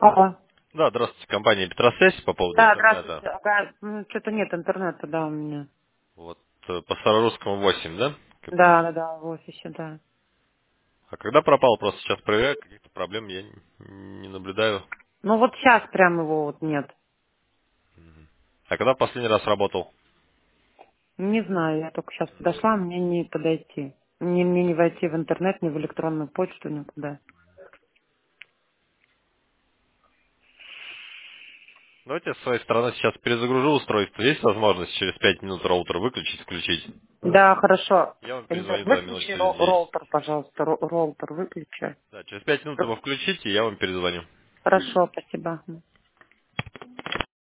Ага. Да, здравствуйте, компания Петросвязь по поводу Да, интернета. здравствуйте. Ага, что-то нет интернета, да, у меня. Вот по Старорусскому 8, да? КП. Да, да, да, в офисе, да. А когда пропал, просто сейчас проверяю, каких-то проблем я не наблюдаю. Ну вот сейчас прям его вот нет. А когда в последний раз работал? Не знаю, я только сейчас подошла, мне не подойти. Мне не войти в интернет, ни в электронную почту, никуда. Давайте я с своей стороны сейчас перезагружу устройство. Есть возможность через 5 минут роутер выключить, включить? Да, хорошо. Я вам перезвоню, да, минут Выключи через 10. роутер, пожалуйста, роутер выключи. Да, через 5 минут его включите, и я вам перезвоню. Хорошо, спасибо.